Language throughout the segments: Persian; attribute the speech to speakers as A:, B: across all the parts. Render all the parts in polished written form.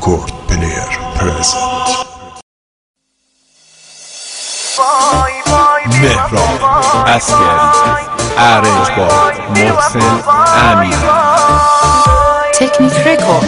A: Record Player Present. مهران عسکری، ارنج با محسن امیری.
B: تکنیک رکورد.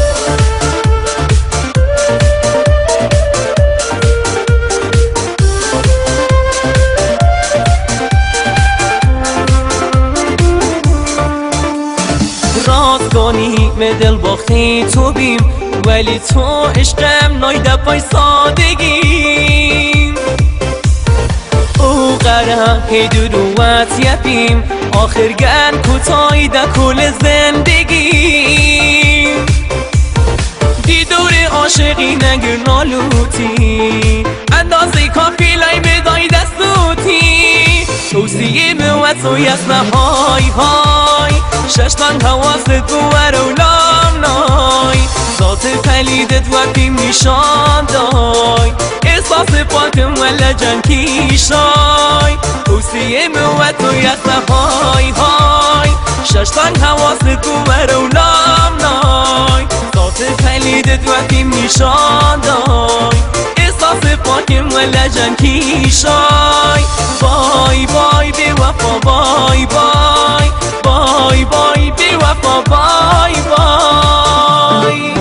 C: راست کنی دل باختی تو بیم، ولی تو عشقم نایده پای سادگی. او قرم هی دروت یپیم، آخر گن کتایی ده کل زندگی. دیدور عاشقی نگر نالوتی، اندازه کافی لای بدای دستوتی. توصیه موت و یسنه های های، ششتن حواست بور اولام نای. ذات پلیدت وقتی میشان دای، احساس پاکم ولا جنکی شای. توصیه موت و یسنه های های، ششتن حواست بور اولام نای. ذات پلیدت وقتی میشان دای، احساس پاکم ولا جنکی شای. بای بای بی وفا بای بای، بای بای بی وفا بای بای.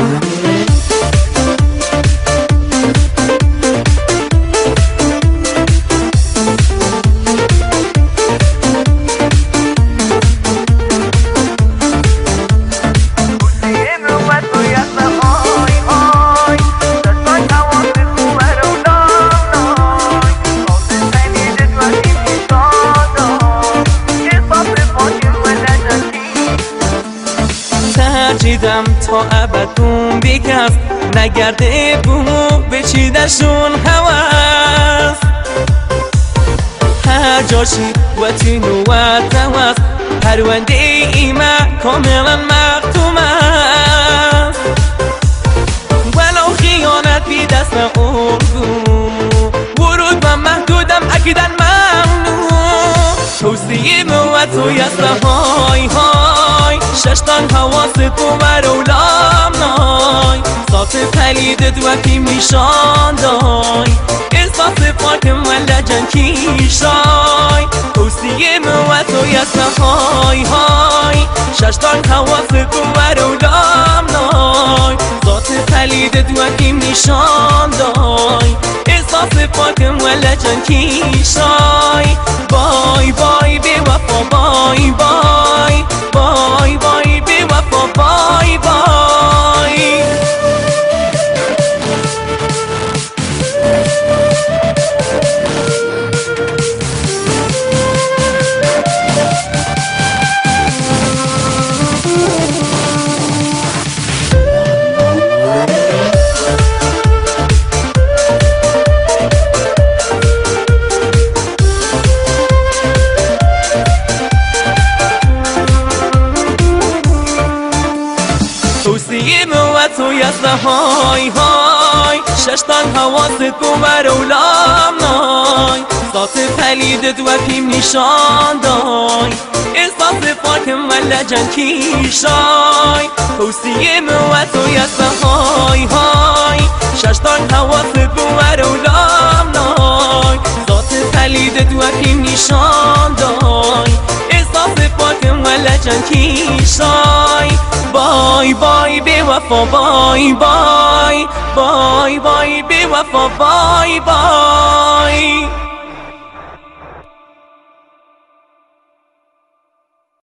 C: ترجیدم تا ابدون بیکس، نگرده بومو بچیدشون هوس. هر جاشی و تینو و توس، پرونده ایمه کاملا مختوم است. ولو خیانت بی دست اونگو، ورود و محدودم اکیدن ممنوع. توصیه موت و یسره های های، ششتن حواست بور اولام نای. ذات پلیدت وقتی میشان دای، احساس پاکم ولا جنکی شای. توصیه موت و یسره های های، ششتن حواست بور اولام نای. ذات پلیدت وقتی میشان دای، احساس پاکم ولا جنکی شای. بای بای بی وفا بای بای، بای بای بی وفا بای بای. توصیه موت و یسره های های، ششتن حواست بور اولام نای. ذات پلیدت وقتی میشان دای، احساس پاکم ولا جنکی شای. توصیه موت و یسره های های، ششتن حواست بور اولام نای. ذات پلیدت وقتی میشان دای، احساس پاکم ولا جنکی شای. بای بای بی وفا بای بای، بای بای بی وفا بای بای.